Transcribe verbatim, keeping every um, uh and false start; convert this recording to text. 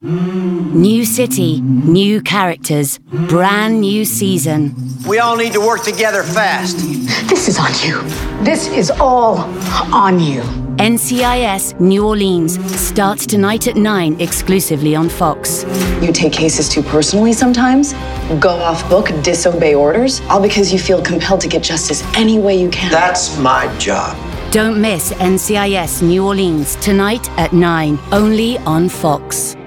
New city, new characters, brand new season. We all need to work together fast. This is on you. This is all on you. N C I S New Orleans starts tonight at nine exclusively on Fox. You take cases too personally sometimes, go off book, disobey orders, all because you feel compelled to get justice any way you can. That's my job. Don't miss N C I S New Orleans tonight at nine, only on Fox.